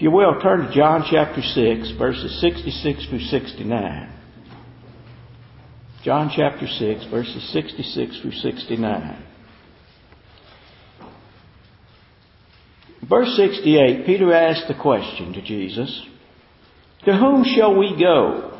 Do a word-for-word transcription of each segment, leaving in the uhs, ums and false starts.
If you will, turn to John chapter six, verses sixty-six through sixty-nine. John chapter six, verses sixty-six through sixty-nine. Verse sixty-eight, Peter asked the question to Jesus, "To whom shall we go?"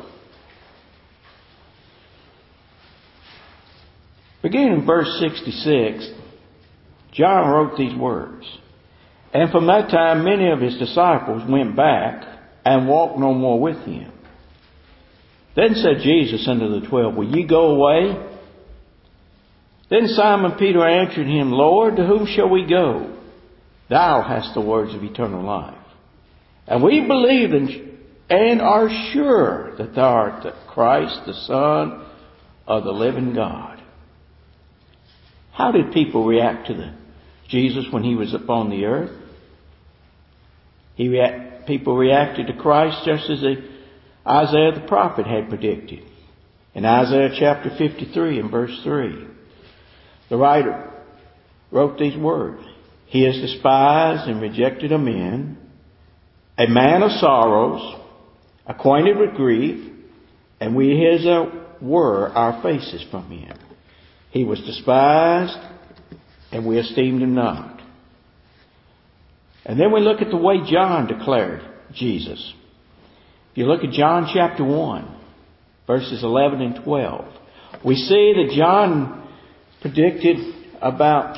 Beginning in verse sixty-six, John wrote these words, "And from that time many of his disciples went back and walked no more with him. Then said Jesus unto the twelve, Will ye go away? Then Simon Peter answered him, Lord, to whom shall we go? Thou hast the words of eternal life. And we believe and are sure that thou art the Christ, the Son of the living God." How did people react to the Jesus when he was upon the earth? He react, people reacted to Christ just as the, Isaiah the prophet had predicted. In Isaiah chapter fifty-three and verse three, the writer wrote these words, "He is despised and rejected of men, a man of sorrows, acquainted with grief, and we hid as were our faces from him. He was despised, and we esteemed him not." And then we look at the way John declared Jesus. If you look at John chapter one, verses eleven and twelve, we see that John predicted about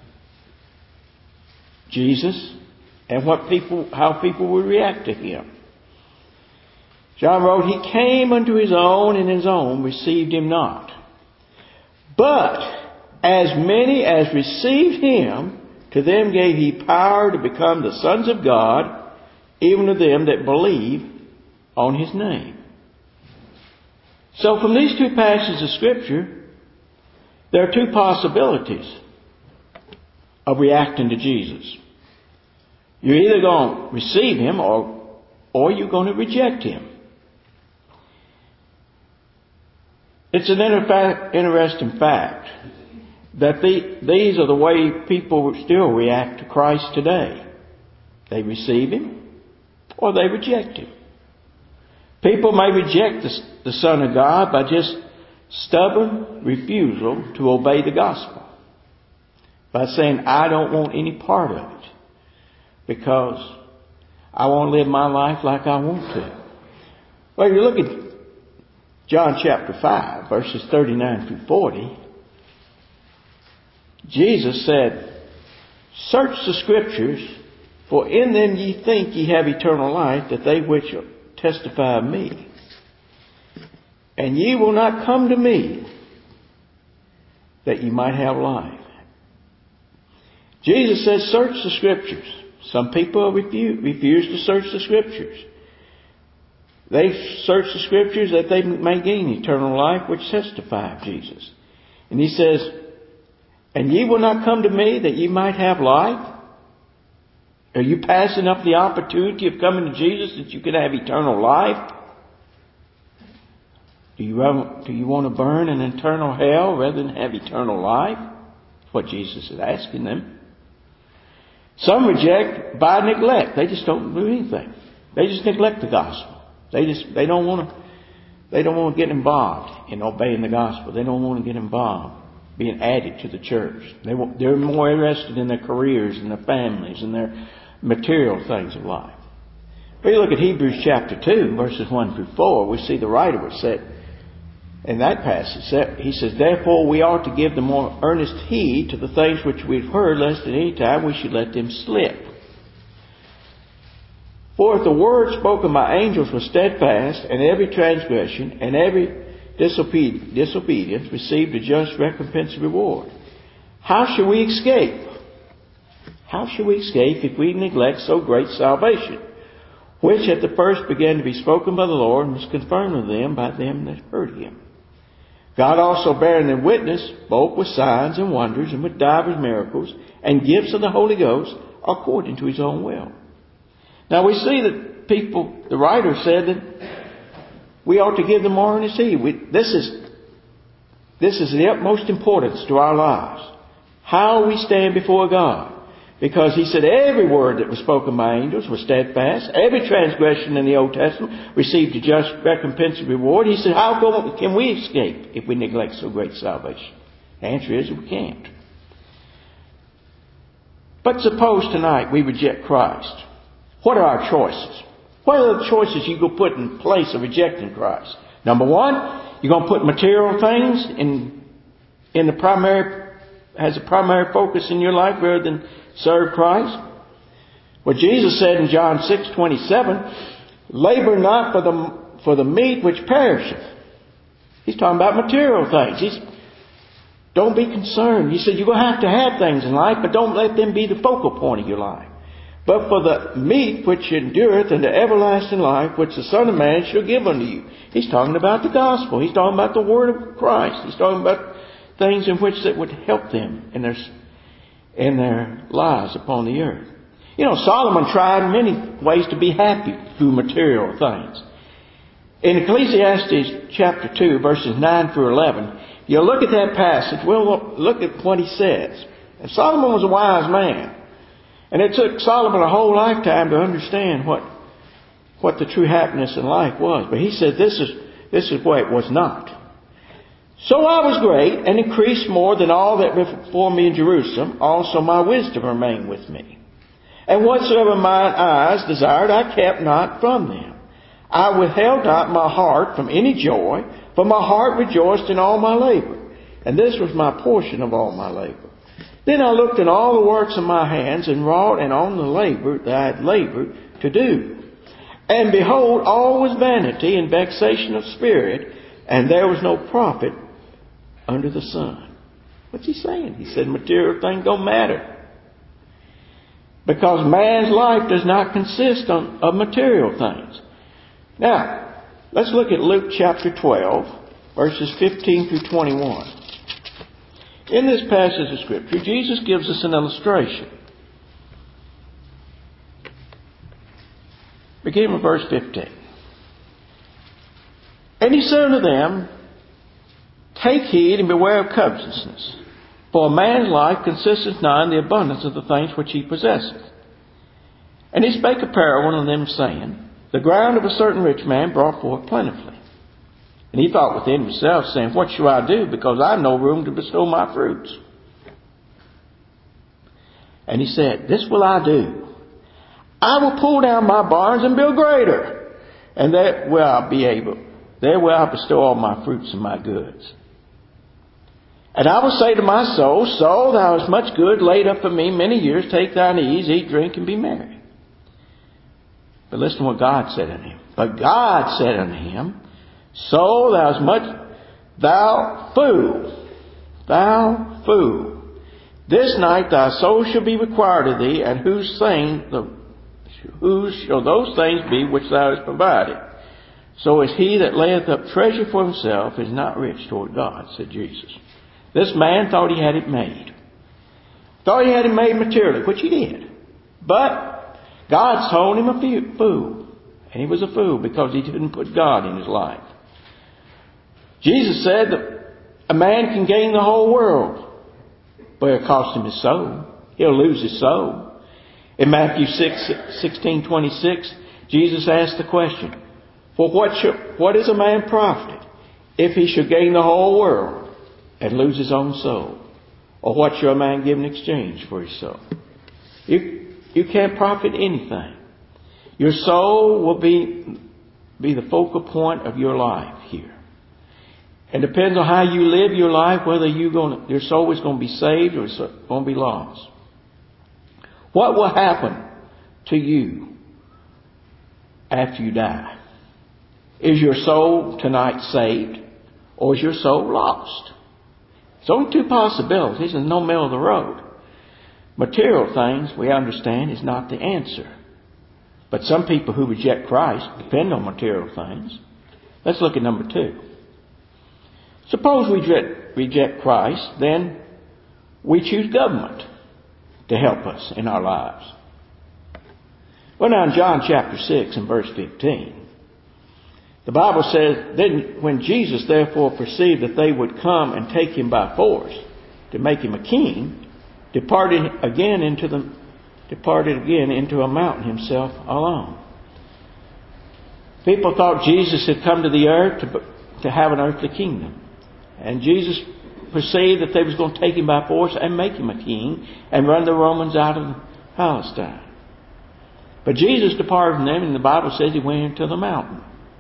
Jesus and what people, how people would react to him. John wrote, "He came unto his own, and his own received him not. But as many as received him, to them gave he power to become the sons of God, even to them that believe on his name." So from these two passages of Scripture, there are two possibilities of reacting to Jesus. You're either going to receive him or, or you're going to reject him. It's an interesting fact that the, these are the way people still react to Christ today. They receive him or they reject him. People may reject the, the Son of God by just stubborn refusal to obey the gospel. By saying, I don't want any part of it because I want to live my life like I want to. Well, you look at John chapter five, verses thirty-nine through forty. Jesus said, "Search the Scriptures, for in them ye think ye have eternal life, that they which testify of me. And ye will not come to me, that ye might have life." Jesus says, search the Scriptures. Some people refuse, refuse to search the Scriptures. They search the Scriptures that they may gain eternal life, which testify of Jesus. And he says, "And ye will not come to me that ye might have life?" Are you passing up the opportunity of coming to Jesus that you can have eternal life? Do you, do you want to burn in eternal hell rather than have eternal life? That's what Jesus is asking them. Some reject by neglect. They just don't do anything. They just neglect the gospel. They just, they don't want to, they don't want to get involved in obeying the gospel. They don't want to get involved being added to the church. They, they're more interested in their careers and their families and their material things of life. If we look at Hebrews chapter two, verses one through four, we see the writer was said in that passage, he says, "Therefore we ought to give the more earnest heed to the things which we've heard, lest at any time we should let them slip. For if the word spoken by angels was steadfast, and every transgression and every disobedi- disobedience received a just recompense and reward, how shall we escape? How shall we escape if we neglect so great salvation, which at the first began to be spoken by the Lord, and was confirmed of them by them that heard him? God also bearing them witness, both with signs and wonders, and with divers miracles, and gifts of the Holy Ghost, according to his own will." Now we see that people, the writer said that we ought to give them more earnest heed. We, this is, this is the utmost importance to our lives. How we stand before God. Because he said every word that was spoken by angels was steadfast. Every transgression in the Old Testament received a just recompense and reward. He said, how can we escape if we neglect so great salvation? The answer is we can't. But suppose tonight we reject Christ. What are our choices? What are the choices you go put in place of rejecting Christ? Number one, you're going to put material things in, in the primary, has a primary focus in your life rather than serve Christ. Well, Jesus said in John six twenty-seven, labor not for the, for the meat which perisheth. He's talking about material things. He's, don't be concerned. He said you're going to have to have things in life, but don't let them be the focal point of your life. But for the meat which endureth unto everlasting life, which the Son of Man shall give unto you. He's talking about the gospel. He's talking about the word of Christ. He's talking about things in which that would help them in their, in their lives upon the earth. You know, Solomon tried many ways to be happy through material things. In Ecclesiastes chapter two, verses nine through eleven, you look at that passage, we'll look at what he says. And Solomon was a wise man. And it took Solomon a whole lifetime to understand what, what the true happiness in life was. But he said this is, this is what it was not. So I was great and increased more than all that were before me in Jerusalem. Also my wisdom remained with me. And whatsoever mine eyes desired, I kept not from them. I withheld not my heart from any joy, for my heart rejoiced in all my labor. And this was my portion of all my labor. Then I looked in all the works of my hands, and wrought and on the labor that I had labored to do. And behold, all was vanity and vexation of spirit, and there was no profit under the sun. What's he saying? He said material things don't matter. Because man's life does not consist on, of material things. Now, let's look at Luke chapter twelve, verses fifteen through twenty-one. In this passage of Scripture, Jesus gives us an illustration. Beginning with verse fifteen. And he said unto them, take heed and beware of covetousness. For a man's life consisteth not in the abundance of the things which he possesseth. And he spake a parable unto them, saying, the ground of a certain rich man brought forth plentifully. And he thought within himself, saying, what shall I do? Because I have no room to bestow my fruits. And he said, this will I do. I will pull down my barns and build greater. And there will I be able, there will I bestow all my fruits and my goods. And I will say to my soul, soul, thou hast much good laid up for me many years. Take thine ease, eat, drink, and be merry. But listen to what God said unto him. But God said unto him, soul, thou hast much, thou fool, thou fool. This night thy soul shall be required of thee, and whose thing, the, whose shall those things be which thou hast provided? So is he that layeth up treasure for himself is not rich toward God, said Jesus. This man thought he had it made. Thought he had it made materially, which he did. But God told him a fool. And he was a fool because he didn't put God in his life. Jesus said that a man can gain the whole world, but it'll cost him his soul. He'll lose his soul. In Matthew six, sixteen twenty-six, Jesus asked the question, for what, should, what is a man profited if he should gain the whole world and lose his own soul? Or what shall a man give in exchange for his soul? You, you can't profit anything. Your soul will be, be the focal point of your life here. It depends on how you live your life, whether you're going to, your soul is going to be saved or it's going to be lost. What will happen to you after you die? Is your soul tonight saved or is your soul lost? It's only two possibilities and no middle of the road. Material things, we understand, is not the answer. But some people who reject Christ depend on material things. Let's look at number two. Suppose we reject Christ, then we choose government to help us in our lives. Well, now in John chapter six and verse fifteen, the Bible says, then when Jesus therefore perceived that they would come and take him by force to make him a king, departed again into the departed again into a mountain himself alone. People thought Jesus had come to the earth to, to have an earthly kingdom. And Jesus perceived that they was going to take him by force and make him a king and run the Romans out of Palestine. But Jesus departed from them, and the Bible says he went into the mountain.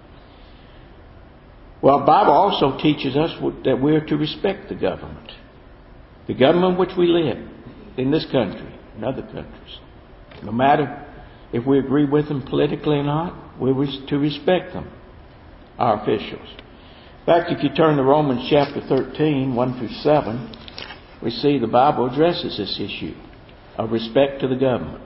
Well, the Bible also teaches us that we're to respect the government. The government in which we live in this country and other countries. No matter if we agree with them politically or not, we're to respect them, our officials. In fact, if you turn to Romans chapter thirteen, one through seven, we see the Bible addresses this issue of respect to the government.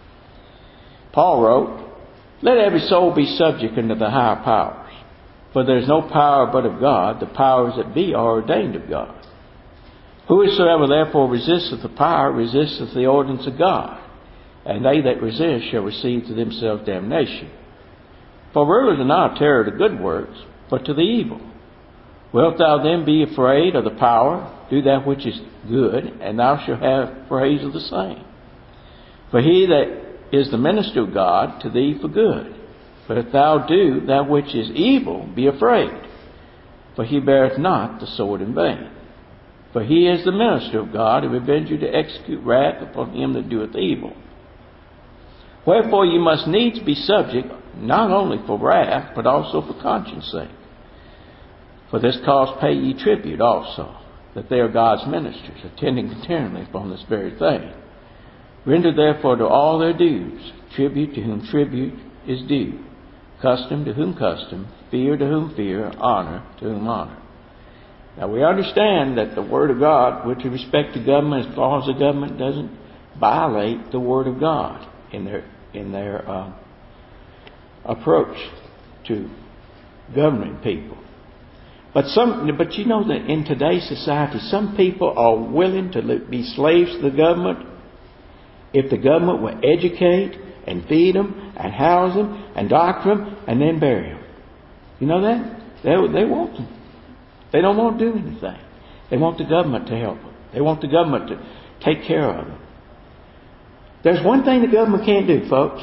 Paul wrote, "Let every soul be subject unto the higher powers. For there is no power but of God. The powers that be are ordained of God. Whosoever therefore resisteth the power resisteth the ordinance of God. And they that resist shall receive to themselves damnation. For rulers are not a terror to good works, but to the evil. Wilt thou then be afraid of the power? Do that which is good, and thou shalt have praise of the same. For he that is the minister of God to thee for good. But if thou do that which is evil, be afraid. For he beareth not the sword in vain. For he is the minister of God, who avengeth to execute wrath upon him that doeth evil. Wherefore you must needs be subject, not only for wrath, but also for conscience sake. For this cause pay ye tribute also, that they are God's ministers, attending continually upon this very thing. Render therefore to all their dues, tribute to whom tribute is due, custom to whom custom, fear to whom fear, honor to whom honor." Now we understand that the Word of God, with respect to government, as long as the government doesn't violate the Word of God in their in their uh, approach to governing people. But some, but you know that in today's society, some people are willing to be slaves to the government if the government will educate and feed them and house them and doctor them and then bury them. You know that? They, they want them. They don't want to do anything. They want the government to help them. They want the government to take care of them. There's one thing the government can't do, folks.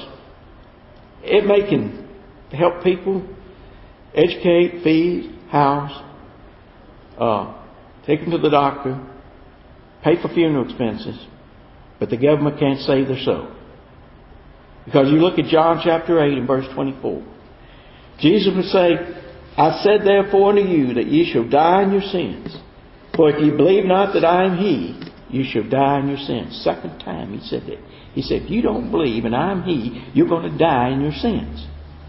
It may can help people educate, feed, house, uh, take them to the doctor, pay for funeral expenses, but the government can't save their soul. Because you look at John chapter eight and verse twenty-four. Jesus would say, "I said therefore unto you that ye shall die in your sins. For if ye believe not that I am He, you shall die in your sins." Second time He said that. He said, if you don't believe and I am He, you're going to die in your sins.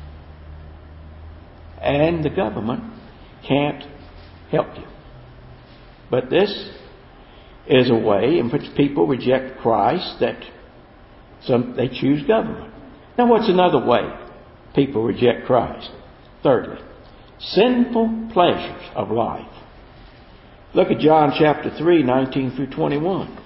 And the government can't help you. But this is a way in which people reject Christ, that some they choose government. Now what's another way people reject Christ? Thirdly, sinful pleasures of life. Look at John chapter three, nineteen through twenty-one.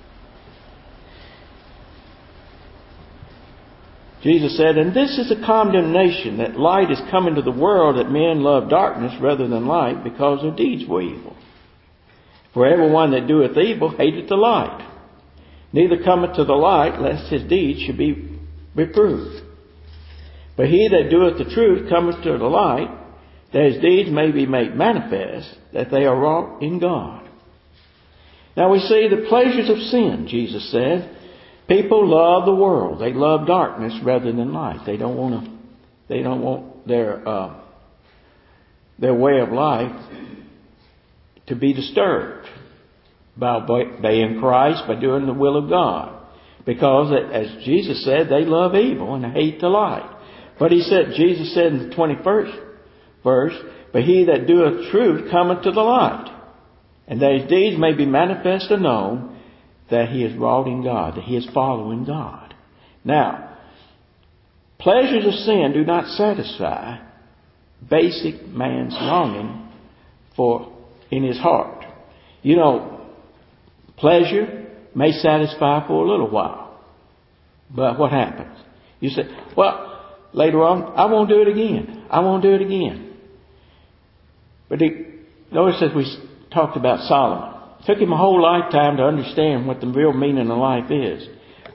Jesus said, "And this is a condemnation, that light is come into the world, that men love darkness rather than light, because their deeds were evil. For everyone that doeth evil hateth the light, neither cometh to the light, lest his deeds should be reproved. But he that doeth the truth cometh to the light, that his deeds may be made manifest, that they are wrought in God." Now we see the pleasures of sin, Jesus said. People love the world. They love darkness rather than light. They don't want to, they don't want their, uh, their way of life to be disturbed by obeying Christ, by doing the will of God. Because, as Jesus said, they love evil and hate the light. But he said, Jesus said in the twenty-first verse, "But he that doeth truth cometh to the light, and that his deeds may be manifest and known, that he is wrought in God," that he is following God. Now, pleasures of sin do not satisfy basic man's longing for in his heart. You know, pleasure may satisfy for a little while, but what happens? You say, "Well, later on, I won't do it again. I won't do it again." But he, notice as we talked about Solomon, it took him a whole lifetime to understand what the real meaning of life is.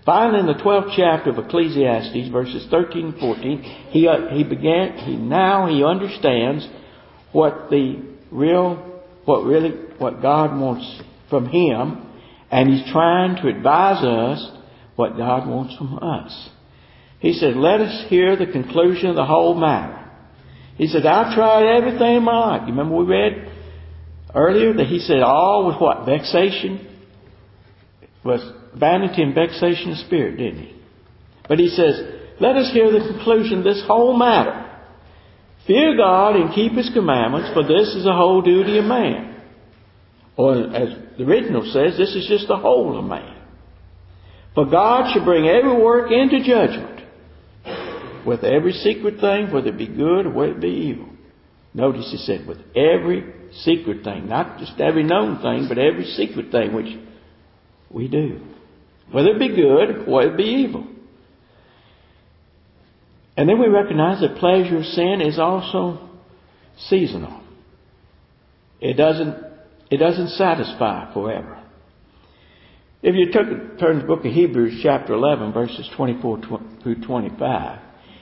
Finally, in the twelfth chapter of Ecclesiastes, verses thirteen and fourteen, he, uh, he began, he, now he understands what the real, what really, what God wants from him, and he's trying to advise us what God wants from us. He said, let us hear the conclusion of the whole matter. He said, I've tried everything in my life. You remember we read earlier that he said all was what? Vexation? Was vanity and vexation of spirit, didn't he? But he says, let us hear the conclusion of this whole matter. Fear God and keep His commandments, for this is the whole duty of man. Or as the original says, this is just the whole of man. For God shall bring every work into judgment, with every secret thing, whether it be good or whether it be evil. Notice he said, with every secret thing. Not just every known thing, but every secret thing which we do. Whether it be good or whether it be evil. And then we recognize that pleasure of sin is also seasonal. It doesn't, it doesn't satisfy forever. If you took, turn to the book of Hebrews chapter eleven, verses twenty-four through twenty-five,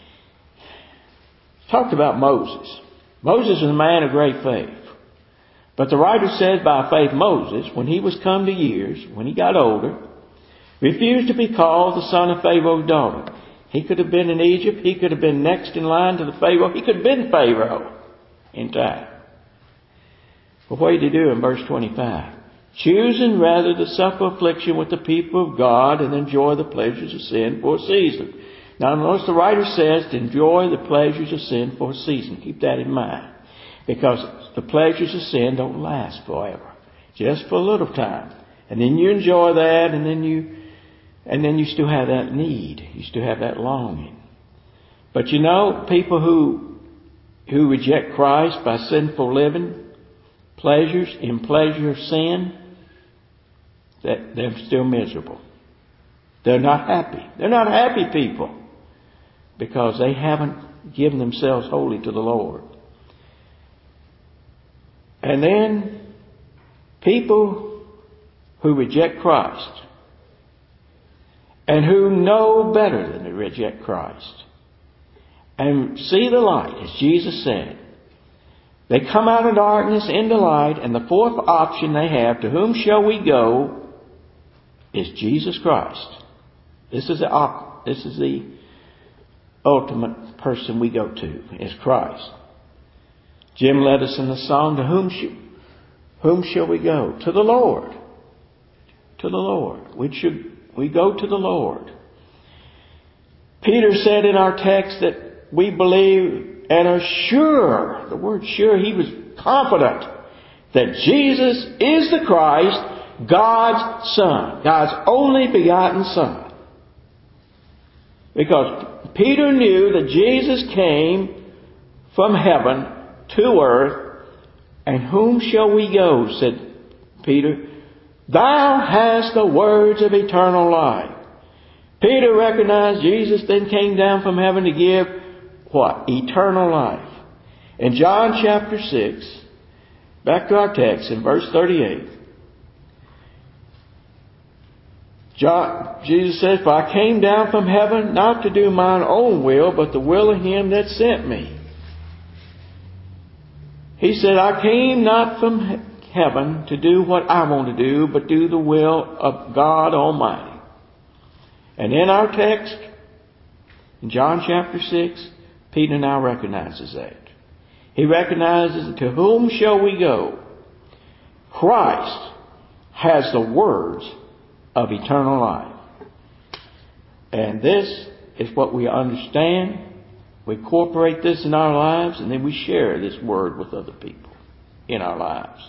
talked about Moses. Moses was a man of great faith. But the writer says by faith Moses, when he was come to years, when he got older, refused to be called the son of Pharaoh's daughter. He could have been in Egypt. He could have been next in line to the Pharaoh. He could have been Pharaoh in time. But what did he do in verse twenty-five? Choosing rather to suffer affliction with the people of God and enjoy the pleasures of sin for a season. Now notice the writer says to enjoy the pleasures of sin for a season. Keep that in mind. Because the pleasures of sin don't last forever. Just for a little time. And then you enjoy that, and then you and then you still have that need. You still have that longing. But you know, people who who reject Christ by sinful living, pleasures, in pleasure of sin, that they're still miserable. They're not happy. They're not happy people. Because they haven't given themselves wholly to the Lord. And then people who reject Christ and who know better than to reject Christ and see the light, as Jesus said. They come out of darkness into light, and the fourth option they have, to whom shall we go, is Jesus Christ. This is the op- this is the ultimate person we go to, is Christ. Jim led us in the song, to whom, sh- whom shall we go? To the Lord. To the Lord. We should, we go to the Lord. Peter said in our text that we believe and are sure, the word sure, he was confident that Jesus is the Christ, God's Son, God's only begotten Son. Because Peter knew that Jesus came from heaven to earth, and whom shall we go, said Peter. Thou hast the words of eternal life. Peter recognized Jesus then came down from heaven to give what? Eternal life. In John chapter six, back to our text in verse thirty-eight, John, Jesus says, for I came down from heaven not to do mine own will, but the will of Him that sent me. He said, I came not from heaven to do what I want to do, but do the will of God Almighty. And in our text, in John chapter six, Peter now recognizes that. He recognizes, to whom shall we go? Christ has the words of eternal life. And this is what we understand. We incorporate this in our lives, and then we share this word with other people in our lives.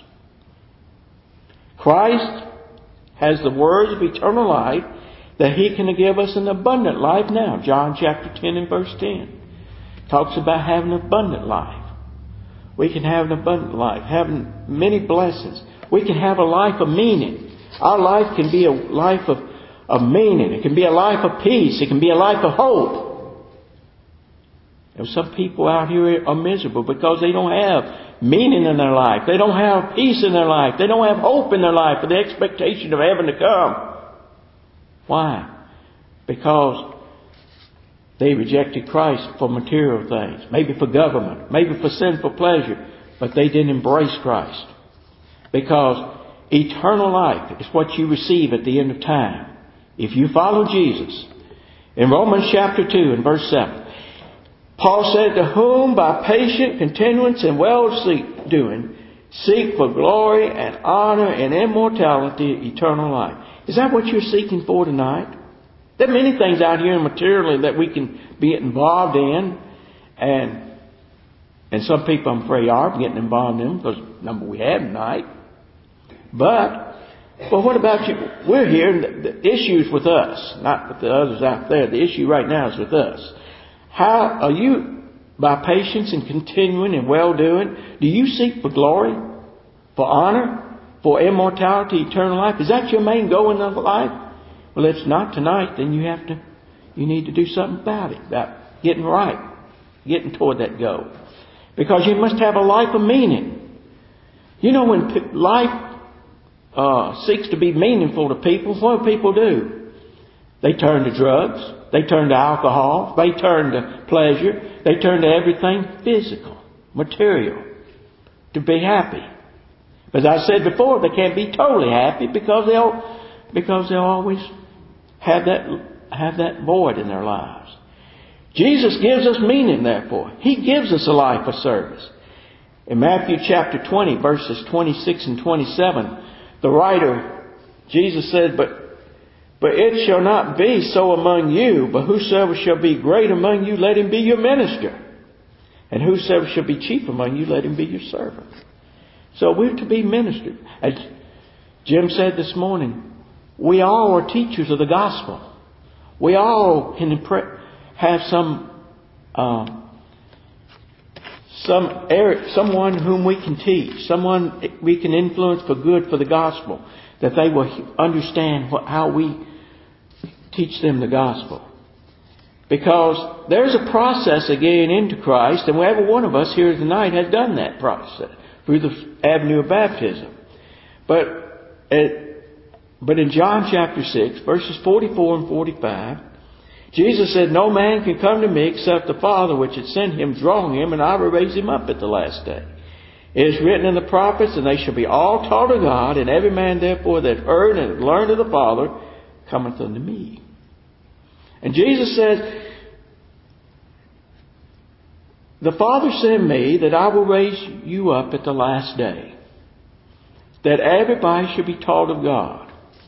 Christ has the words of eternal life that He can give us an abundant life now. John chapter ten and verse ten talks about having an abundant life. We can have an abundant life, having many blessings. We can have a life of meaning. Our life can be a life of, of meaning. It can be a life of peace. It can be a life of hope. And some people out here are miserable because they don't have meaning in their life. They don't have peace in their life. They don't have hope in their life for the expectation of heaven to come. Why? because they rejected Christ for material things, maybe for government, maybe for sinful pleasure, but they didn't embrace Christ. Because eternal life is what you receive at the end of time. If you follow Jesus. In Romans chapter two and verse seven, Paul said, to whom by patient continuance and well-doing seek for glory and honor and immortality, eternal life. Is that what you're seeking for tonight? There are many things out here materially that we can be involved in. And and some people, I'm afraid, are getting involved in them because of the number we have tonight. But, well, what about you? We're here, and the, the issue is with us, not with the others out there. The issue right now is with us. How are you, by patience and continuing and well-doing, do you seek for glory, for honor, for immortality, eternal life? Is that your main goal in life? Well, if it's not tonight, then you have to, you need to do something about it, about getting right, getting toward that goal. Because you must have a life of meaning. You know, when life uh, seeks to be meaningful to people, what do people do? They turn to drugs. They turn to alcohol. They turn to pleasure. They turn to everything physical, material, to be happy. As I said before, they can't be totally happy because they'll because they'll always have that have that void in their lives. Jesus gives us meaning, therefore. He gives us a life of service. In Matthew chapter twenty, verses twenty-six and twenty-seven, the writer, Jesus said, But But it shall not be so among you, but whosoever shall be great among you, let him be your minister. And whosoever shall be chief among you, let him be your servant. So we're to be ministered. As Jim said this morning, we all are teachers of the gospel. We all can impre- have some, uh, some er- someone whom we can teach, someone we can influence for good for the gospel, that they will understand what, how we teach them the gospel. Because there's a process of getting into Christ, and every one of us here tonight has done that process through the avenue of baptism. But it, but in John chapter six, verses forty-four and forty-five, Jesus said, No man can come to me except the Father which had sent him draw him, and I will raise him up at the last day. It is written in the prophets, and they shall be all taught of God, and every man therefore that heard and learned of the Father cometh unto me. And Jesus said, the Father sent me that I will raise you up at the last day, that everybody should be taught of God.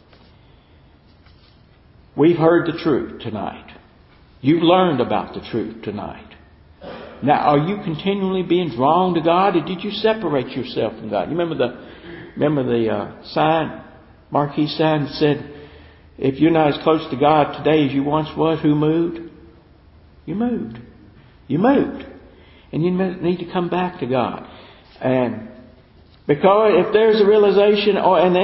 We've heard the truth tonight. You've learned about the truth tonight. Now, are you continually being drawn to God, or did you separate yourself from God? You remember the remember the uh, sign, marquee sign that said, if you're not as close to God today as you once was, who moved? You moved. You moved. And you need to come back to God. And because if there's a realization or an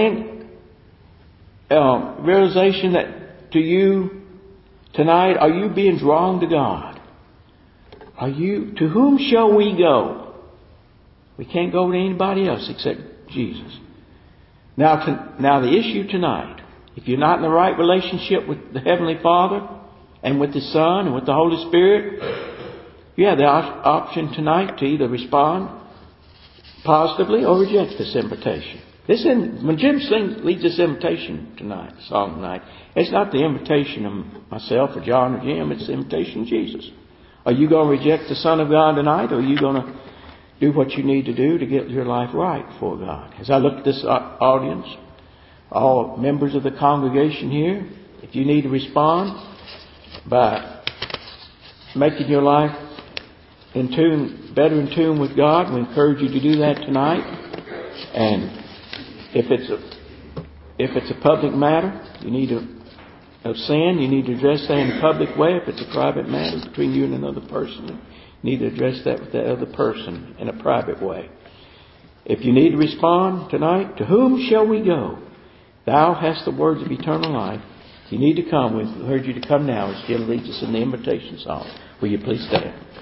uh, realization that to you tonight, are you being drawn to God? Are you, to whom shall we go? We can't go to anybody else except Jesus. Now, to, now the issue tonight, if you're not in the right relationship with the Heavenly Father and with the Son and with the Holy Spirit, you have the op- option tonight to either respond positively or reject this invitation. This in, when Jim sings, leads this invitation tonight, song tonight, it's not the invitation of myself or John or Jim, it's the invitation of Jesus. Are you going to reject the Son of God tonight, or are you going to do what you need to do to get your life right before God? As I look at this audience, all members of the congregation here, if you need to respond by making your life in tune, better in tune with God, we encourage you to do that tonight. And if it's a if it's a public matter, you need to of sin, you need to address that in a public way. If it's a private matter between you and another person, you need to address that with that other person in a private way. If you need to respond tonight, to whom shall we go? Thou hast the words of eternal life. You need to come. We've heard you to come now as Jim leads us in the invitation song. Will you please stand?